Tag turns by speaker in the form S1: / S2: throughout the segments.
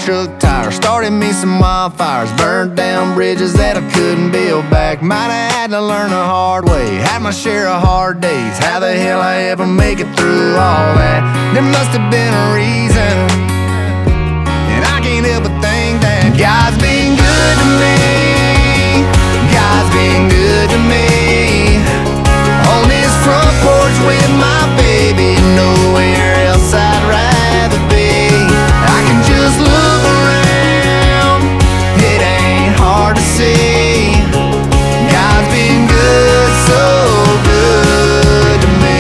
S1: truck tire, started me some wildfires, burned down bridges that I couldn't build back. Might have had to learn the hard way, had my share of hard days. How the hell I ever make it through all that? There must have been a reason, and I can't help but think that God's been good to me. God's been good to me. On this front porch with my baby, nowhere else I'd rather be. I can just look around, it ain't hard to see. God's been good, so good to me.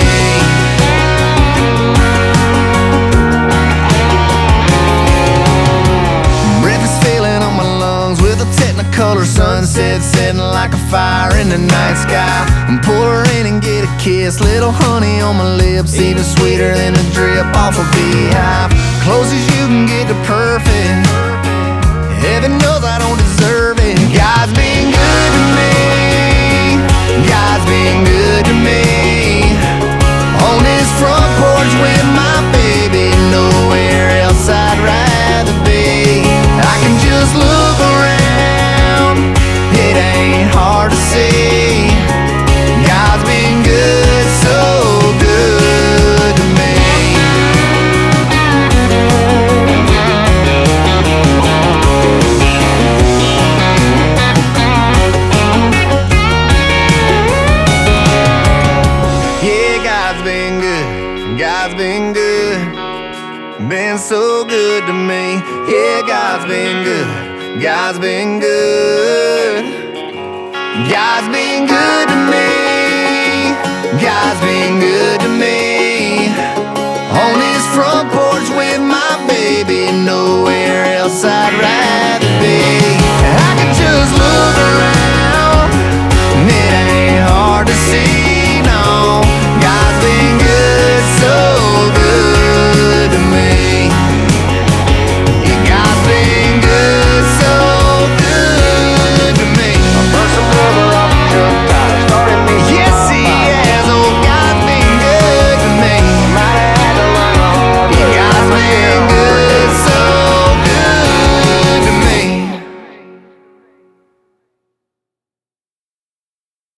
S1: Breath is failing on my lungs with a technicolor sunset setting like a fire in the night sky. And pour her in and get a kiss, little honey on my lips, even sweeter than a drip off a beehive. Close as you can get to perfect, heaven knows I don't deserve it. God's been good to me. God's been good to me. On this front porch with my baby, nowhere else I'd rather be. I can just look around, it ain't hard to see. God's been good, so good to me. Yeah, God's been good, God's been good, been so good to me. Yeah, God's been good, God's been good. God's been good to me. God's been good to me.